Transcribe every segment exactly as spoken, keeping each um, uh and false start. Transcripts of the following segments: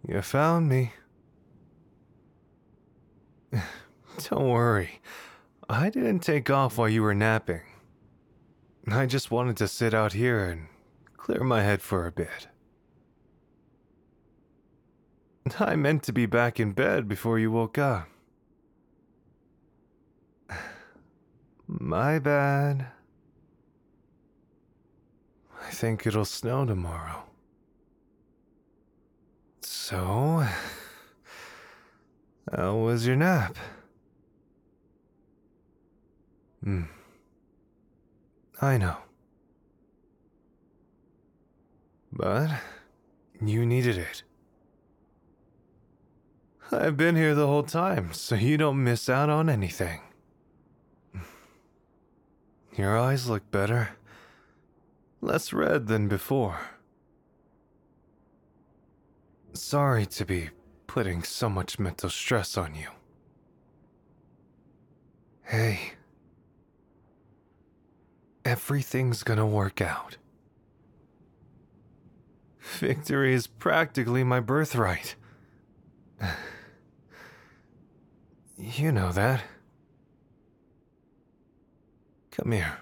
You found me. Don't worry. I didn't take off while you were napping. I just wanted to sit out here and clear my head for a bit. I meant to be back in bed before you woke up. My bad. I think it'll snow tomorrow. So, how was your nap? Hmm. I know. But you needed it. I've been here the whole time, so you don't miss out on anything. Your eyes look better. Less red than before. Sorry to be putting so much mental stress on you. Hey. Everything's gonna work out. Victory is practically my birthright. You know that. Come here.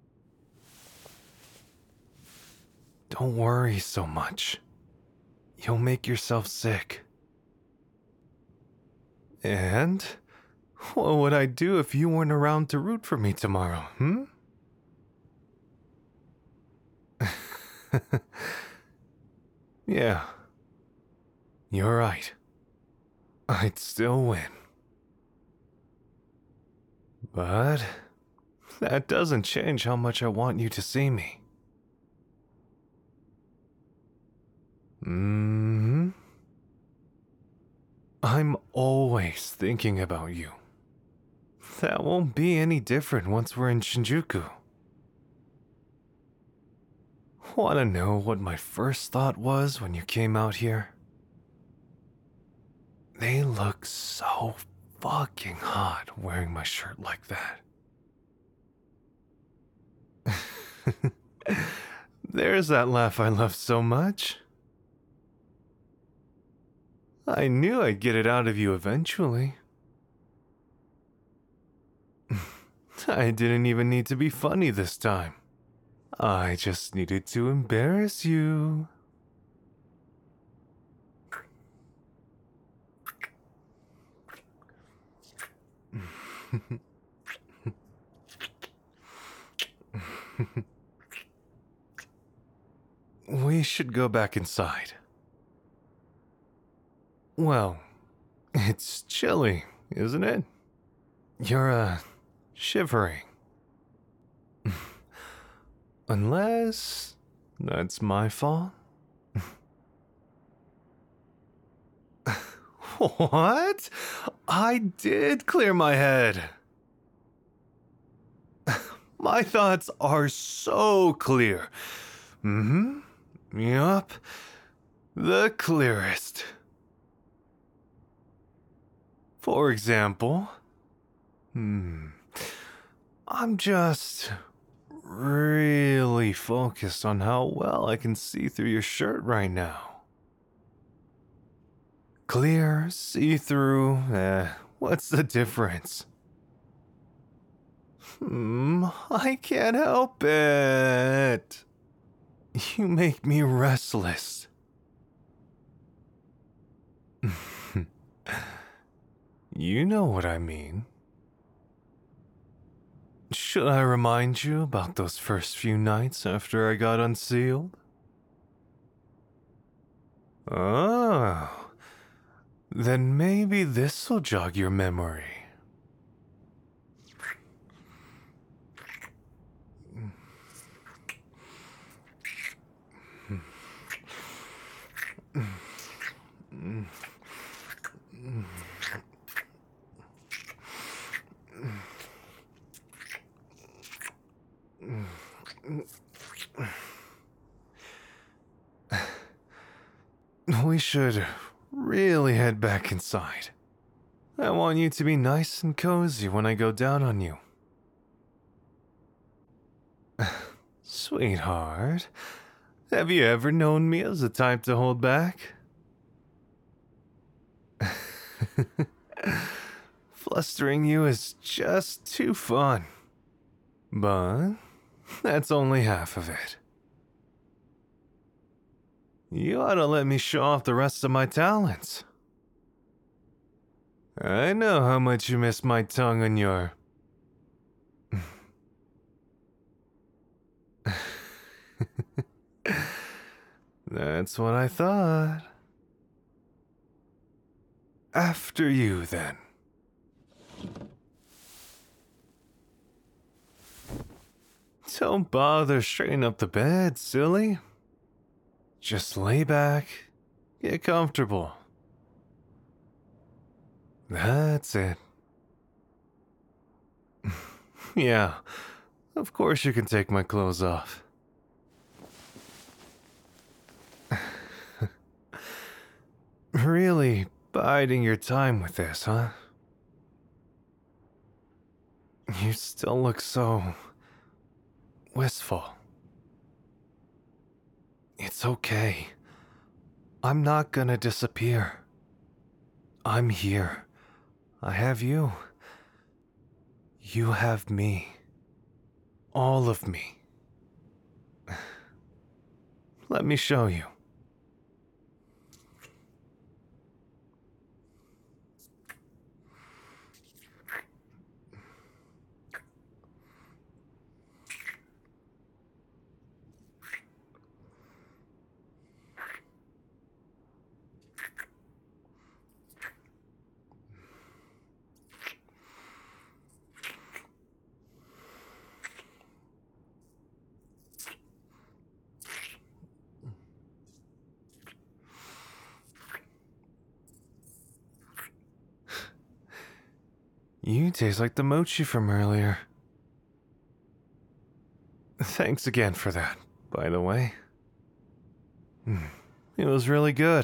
Don't worry so much. You'll make yourself sick. And what would I do if you weren't around to root for me tomorrow, hmm? Yeah. You're right. I'd still win. But that doesn't change how much I want you to see me. Mm-hmm. I'm always thinking about you. That won't be any different once we're in Shinjuku. Want to know what my first thought was when you came out here? They look so fucking hot wearing my shirt like that. There's that laugh I love so much. I knew I'd get it out of you eventually. I didn't even need to be funny this time. I just needed to embarrass you. We should go back inside. Well, it's chilly, isn't it? You're, uh, shivering. Unless that's my fault. What? I did clear my head. My thoughts are so clear. Mm-hmm. Yup. The clearest. For example, hmm, I'm just really focused on how well I can see through your shirt right now. Clear, see-through, eh, what's the difference? Hmm, I can't help it. You make me restless. You know what I mean. Should I remind you about those first few nights after I got unsealed? Oh, then maybe this'll jog your memory. We should really head back inside. I want you to be nice and cozy when I go down on you. Sweetheart, have you ever known me as the type to hold back? Flustering you is just too fun. But that's only half of it. You ought to let me show off the rest of my talents. I know how much you miss my tongue on your... That's what I thought. After you, then. Don't bother straightening up the bed, silly. Just lay back, get comfortable. That's it. Yeah, of course you can take my clothes off. Really biding your time with this, huh? You still look so... wistful. It's okay. I'm not gonna disappear. I'm here. I have you. You have me. All of me. Let me show you. You taste like the mochi from earlier. Thanks again for that, by the way. It was really good.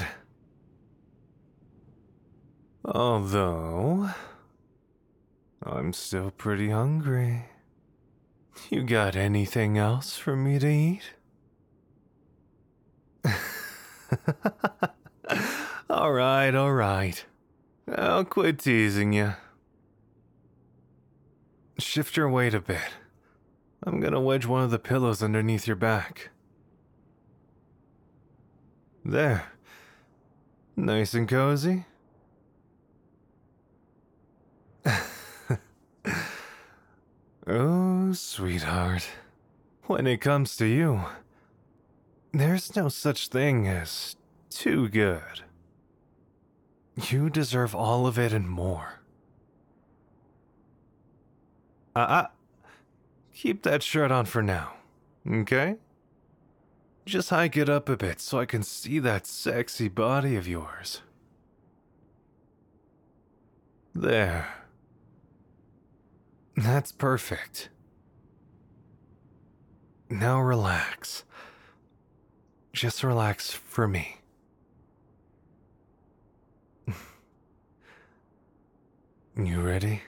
Although, I'm still pretty hungry. You got anything else for me to eat? Alright, alright. I'll quit teasing you. Shift your weight a bit. I'm gonna wedge one of the pillows underneath your back. There. Nice and cozy? Oh, sweetheart. When it comes to you, there's no such thing as too good. You deserve all of it and more. Uh-uh. Keep that shirt on for now, okay? Just hike it up a bit so I can see that sexy body of yours. There. That's perfect. Now relax. Just relax for me. You ready?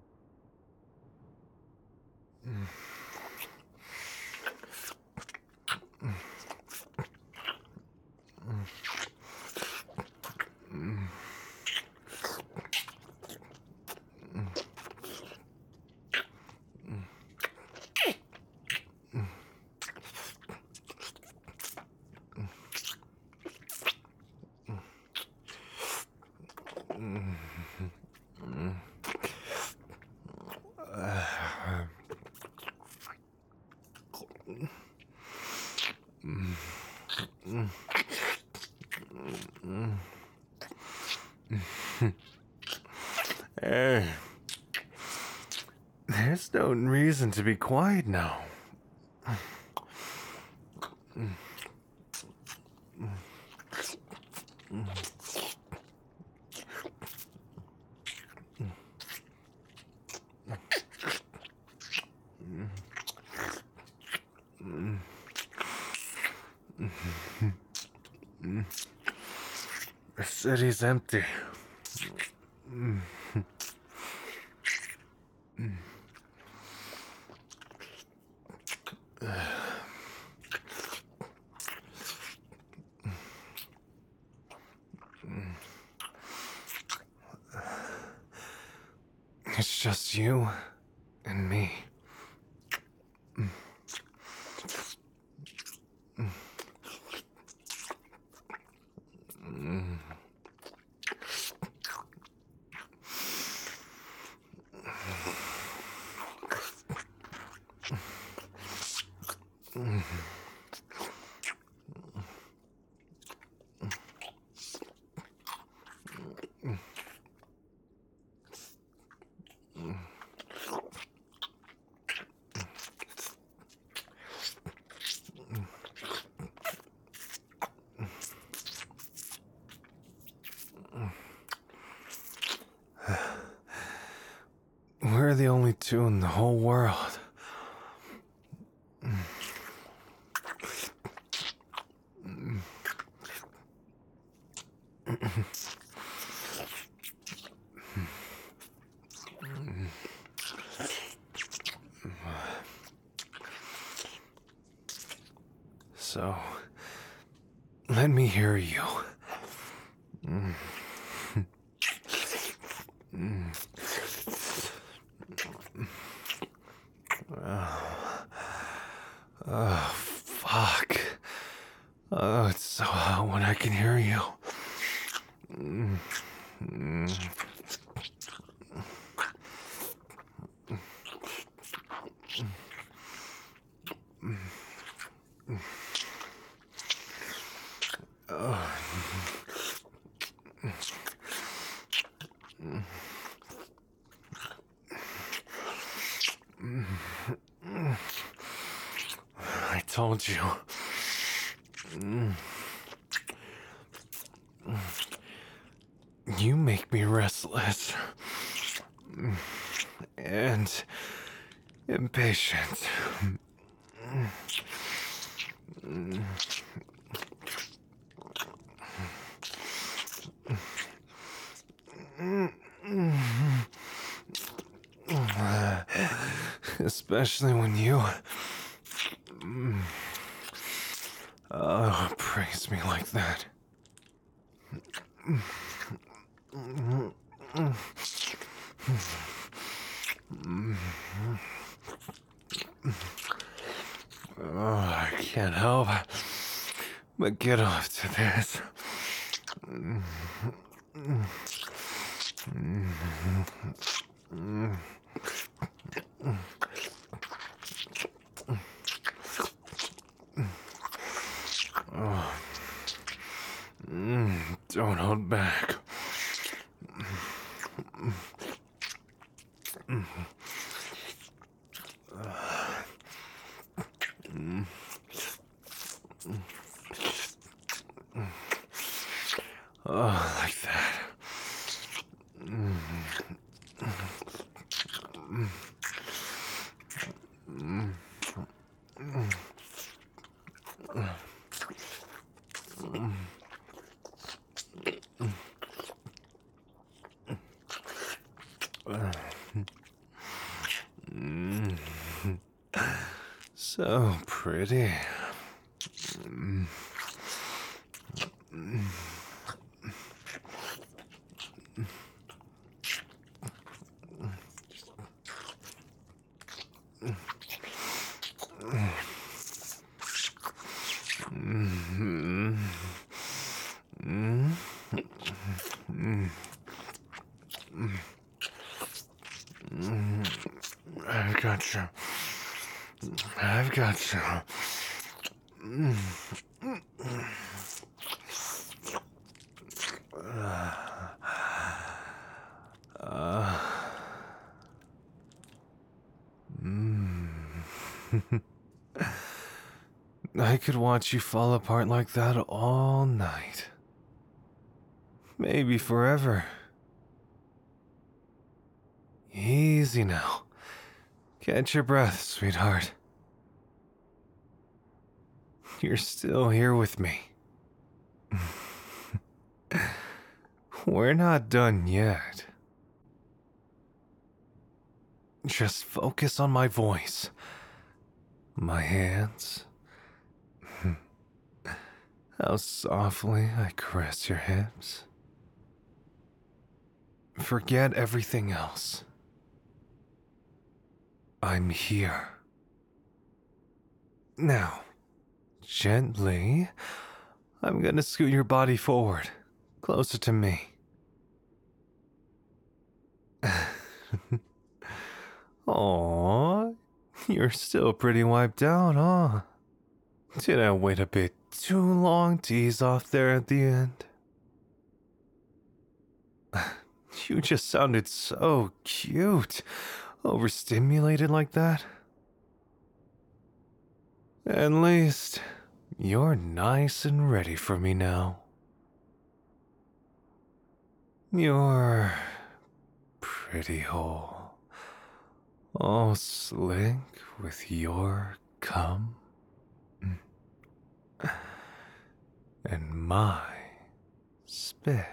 Hey, there's no reason to be quiet now. The city's empty. It's just you and me. We're the only two in the whole world. So, let me hear you. Oh, fuck. Oh, it's so hot when I can hear you. I told you. You make me restless. And impatient. Especially when you oh, praise me like that. Oh, I can't help but get off to this. Oh. Mm, don't hold back. Oh, like that. So pretty. I've got you. I've got you. Uh, mm. I could watch you fall apart like that all night. Maybe forever. Easy now. Catch your breath, sweetheart. You're still here with me. We're not done yet. Just focus on my voice, my hands, how softly I caress your hips. Forget everything else. I'm here. Now, gently, I'm gonna scoot your body forward, closer to me. Aww, you're still pretty wiped out, huh? Did I wait a bit too long to ease off there at the end? You just sounded so cute, overstimulated like that. At least, you're nice and ready for me now. You're pretty whole, all slick with your cum and my spit.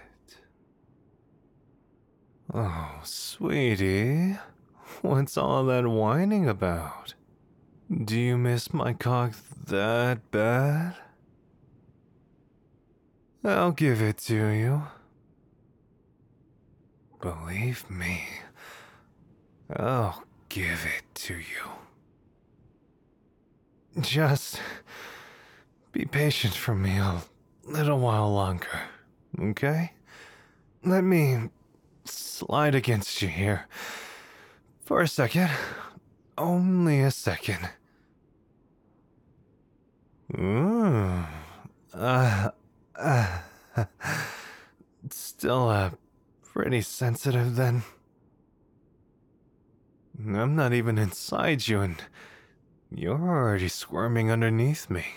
Oh, sweetie, what's all that whining about? Do you miss my cock that bad? I'll give it to you. Believe me, I'll give it to you. Just be patient for me a little while longer, okay? Let me slide against you here for a second. Only a second. Ooh. Uh, uh, still, uh, pretty sensitive then. I'm not even inside you and you're already squirming underneath me.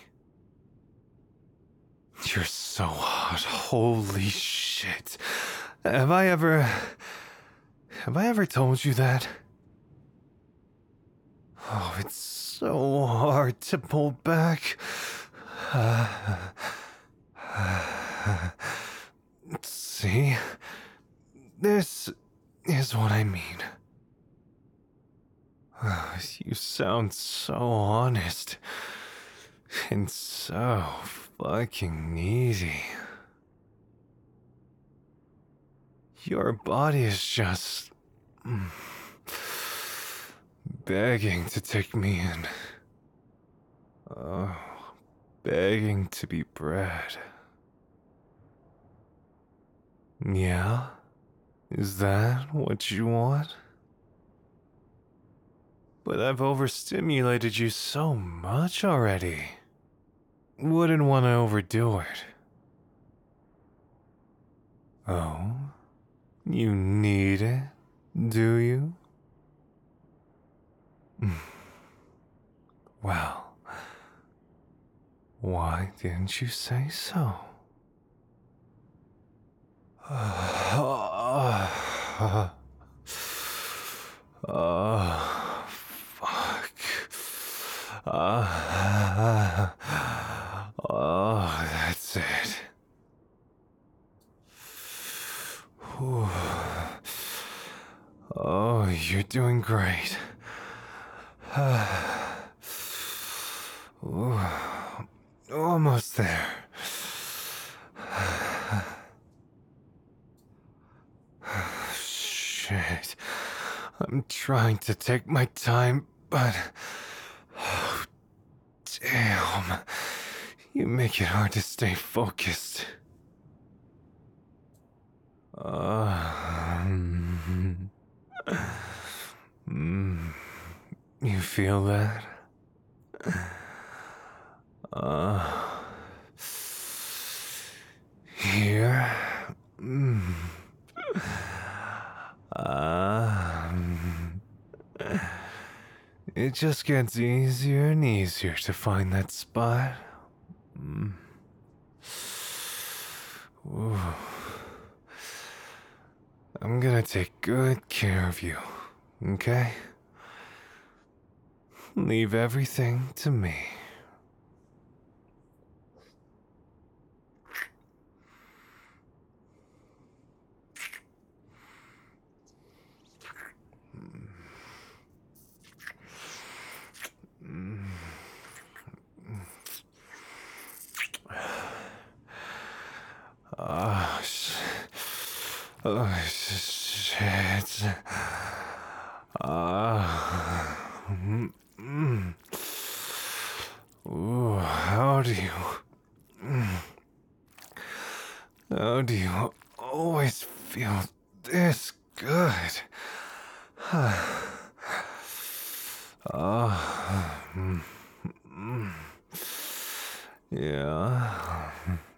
You're so hot, holy shit. Have I ever... Have I ever told you that? Oh, it's so hard to pull back. Uh, uh, see? This is what I mean. Uh, you sound so honest. And so fucking needy. Your body is just... Mm, begging to take me in. Oh, begging to be bred. Yeah? Is that what you want? But I've overstimulated you so much already. Wouldn't want to overdo it. Oh? You need it, do you? Well, why didn't you say so? Oh, fuck. Uh, oh, that's it. Whew. Oh, you're doing great. Ooh, almost there. Shit. I'm trying to take my time, but... Oh, damn. You make it hard to stay focused. Um, mm, you feel that? Uh, here? Mm. Um, it just gets easier and easier to find that spot. Mm. Ooh. I'm gonna take good care of you, okay? Leave everything to me. Oh, sh- oh shit. Ah. How do you... How do you always feel this good? Oh, yeah.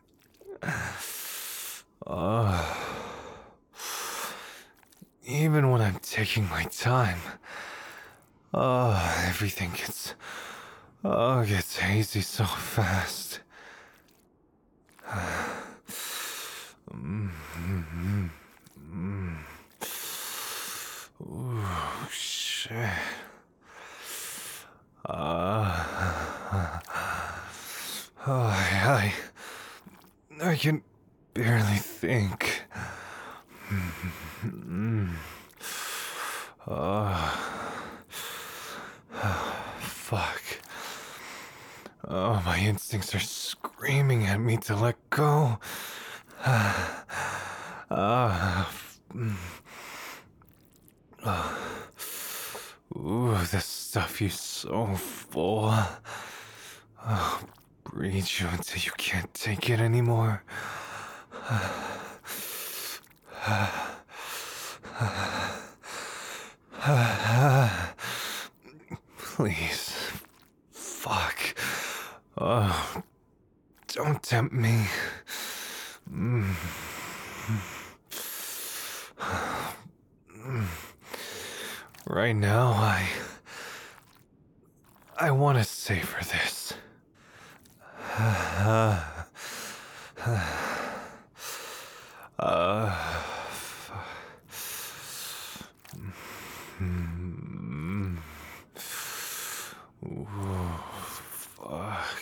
Oh. Even when I'm taking my time, oh, everything gets, oh, gets hazy so fast. Ooh, shit. Uh, oh, I, I, I can barely think. Oh, fuck. Oh, my instincts are screaming at me to let go. Ah, uh, ooh, this stuff you so full. Oh, breathe you until you can't take it anymore. Please. Fuck. Oh, don't tempt me. Mm. Right now, I... I want to savor this. Uh... Mm. Ooh, fuck.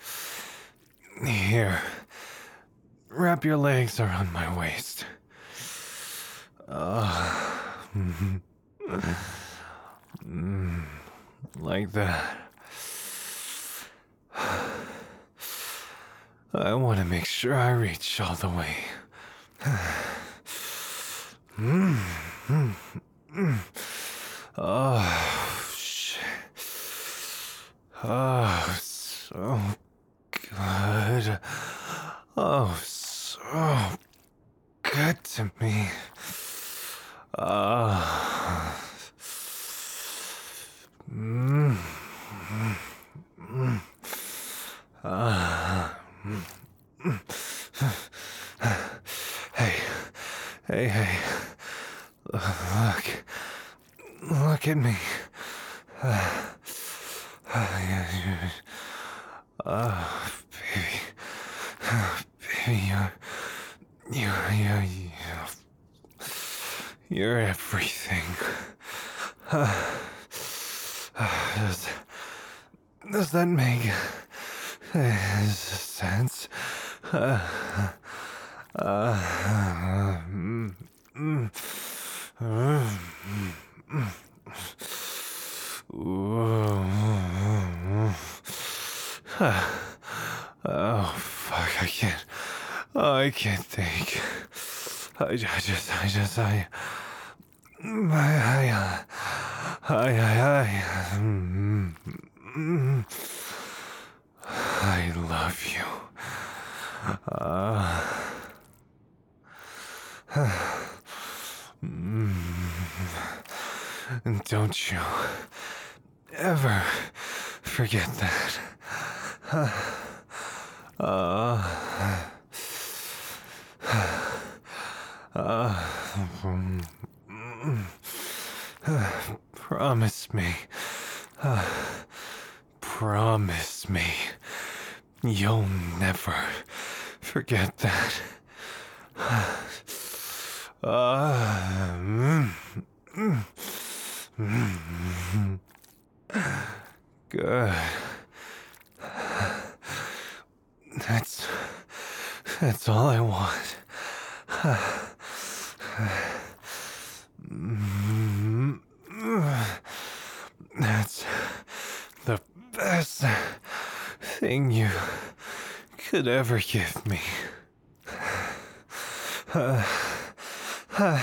Here. Wrap your legs around my waist. Uh, mm, mm, like that. I want to make sure I reach all the way. mm, mm, mm. Oh, shit. Oh, so good. Oh, so good to me. Ah. Uh, mm, mm, mm. Ah. Mm, mm. Hey, hey, hey. Look. Look at me. Uh, oh, baby. Oh, baby, you're... You're... You're... You're everything. Uh, does, does that make uh, sense? Uh, uh, mm, mm, uh, mm, ooh. Oh, fuck, I can't. Oh, I can't think. I, I just, I just, I... I, I, I, I, I, mm, mm, I love you. Uh, mm, don't you ever forget that. Uh, uh, uh, um, uh, promise me. Uh, promise me. You'll never forget that. Uh, mm, mm, mm, good. That's... That's all I want. That's the best thing you could ever give me. Uh, uh,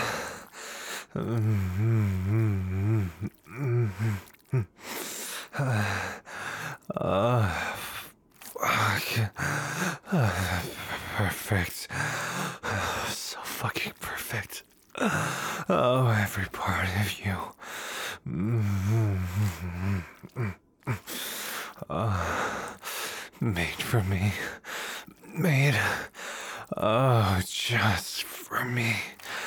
uh, fuck. Perfect. So fucking perfect. Oh, every part of you. Uh, made for me. Made. Oh, just for me.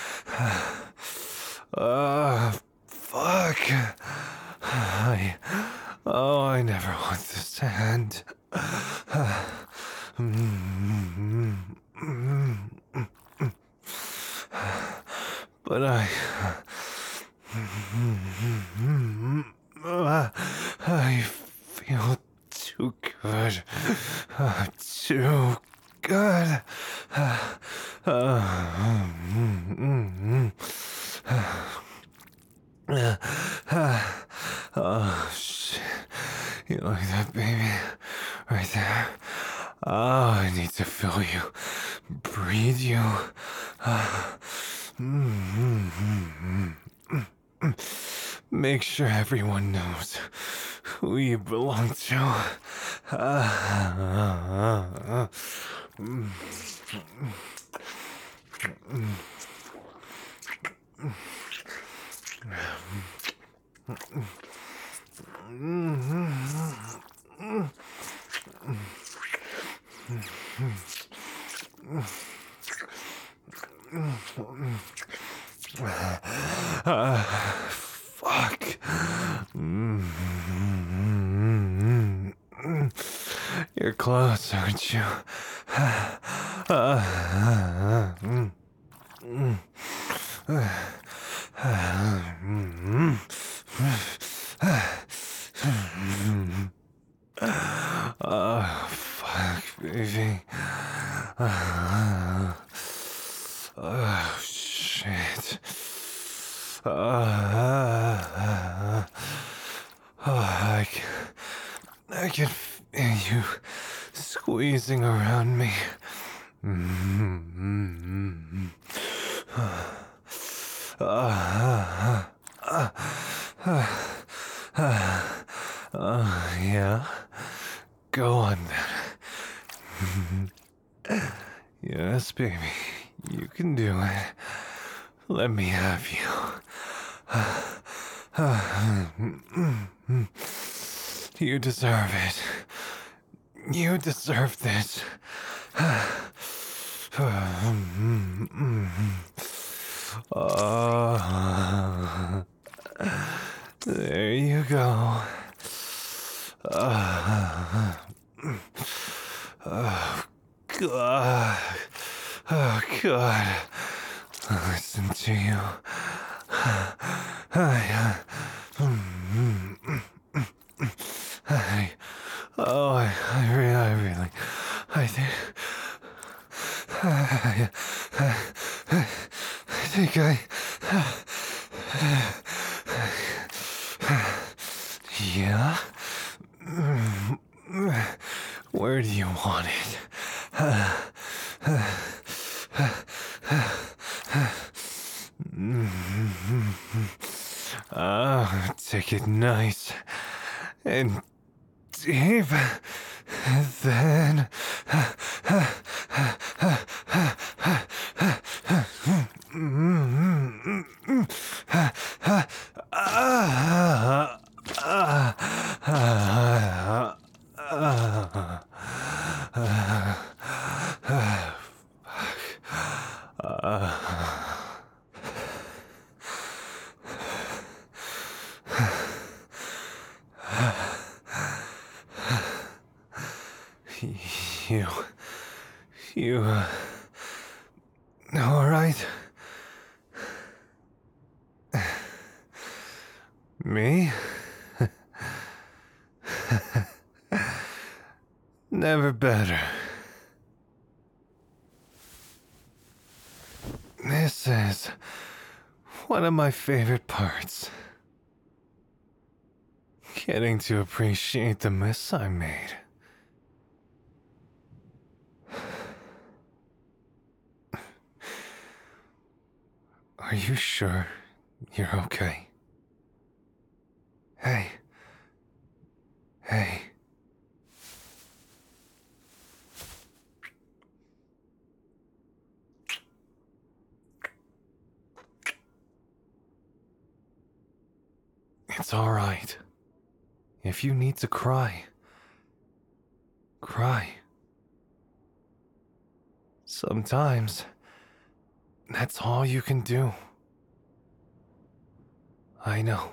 Oh, fuck. I. Oh, I never want this to end. But I. I feel too good. Too good. Oh, shit. You like that, baby? Right there. Oh, I need to feel you. Breathe you. Make sure everyone knows who you belong to. Uh, fuck. You're close, aren't you? Oh, fuck, baby. Oh, shit. Uh, oh, I can, I can feel you squeezing around me. Mm-hmm. Uh, uh, uh, uh, yeah? Go on then. Yes, baby. You can do it. Let me have you. You deserve it. You deserve this. Oh, there you go. Oh, oh God. Oh, God. Listen to you. I, I, oh, I, I really, I really, I think, I, I, I think I, yeah? Where do you want it? Ah, take it nice and deep, then you, you, uh, all right? Me? Never better. This is one of my favorite parts. Getting to appreciate the mess I made. Are you sure you're okay? Hey. Hey. It's alright. If you need to cry, cry. Sometimes, that's all you can do. I know.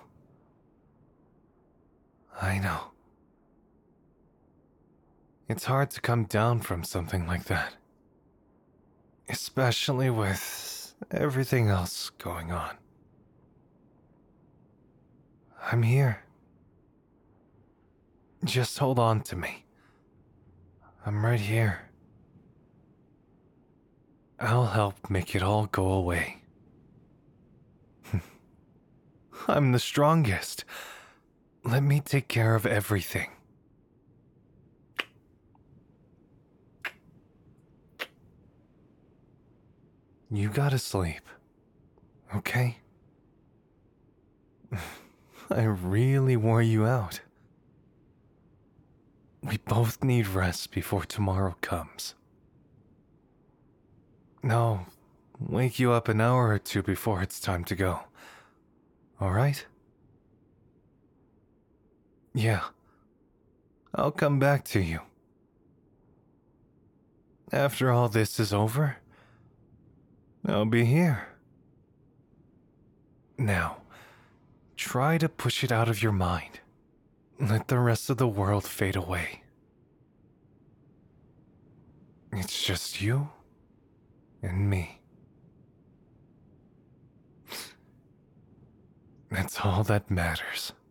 I know. It's hard to come down from something like that. Especially with everything else going on. I'm here. Just hold on to me. I'm right here. I'll help make it all go away. I'm the strongest. Let me take care of everything. You gotta sleep, okay? I really wore you out. We both need rest before tomorrow comes. No, wake you up an hour or two before it's time to go. Alright? Yeah. I'll come back to you. After all this is over, I'll be here. Now, try to push it out of your mind. Let the rest of the world fade away. It's just you and me. That's all that matters.